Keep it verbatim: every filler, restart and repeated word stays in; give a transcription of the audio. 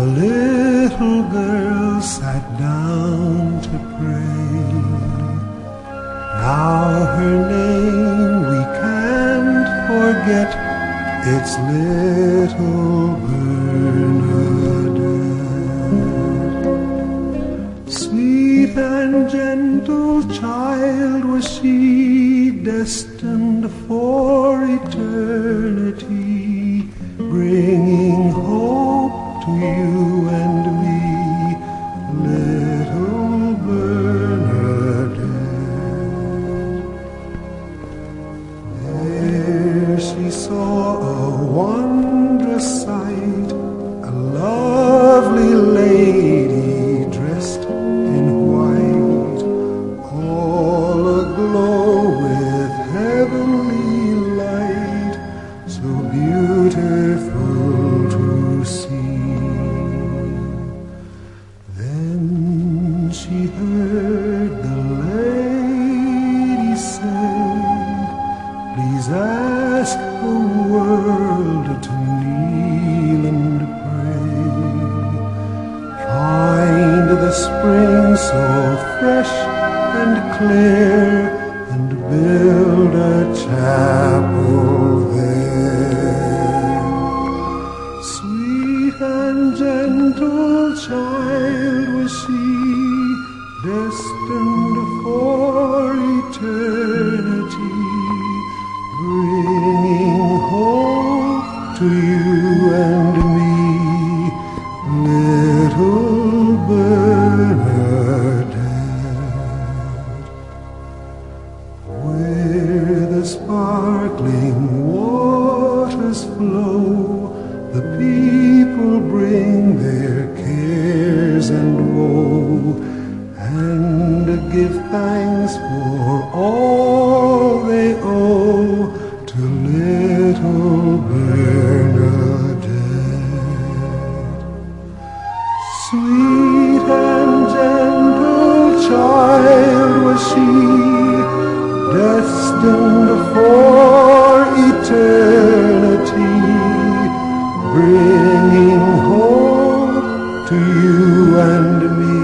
little girl sat down to pray. Now her name we can't forget, it's little Bernadette. Sweet and gentle child was she, destined for eternity, bringing hope to you and me, little Bernadette. There she saw a wondrous sight, a lovely lady dressed in white, all aglow with heavenly light, so beautiful to see. Then she heard the lady say, please ask the world to kneel and pray. Find the spring so fresh and clear, and build a chapel there. Sweet and gentle child was she, destined for eternity, bringing hope to you and me, little Bernadette. Where the sparkling waters flow, the people bring their cares and woe, and give thanks for all they owe to little Bernadette. Sweet and gentle child was she, destined for eternity, bringing hope to you and me,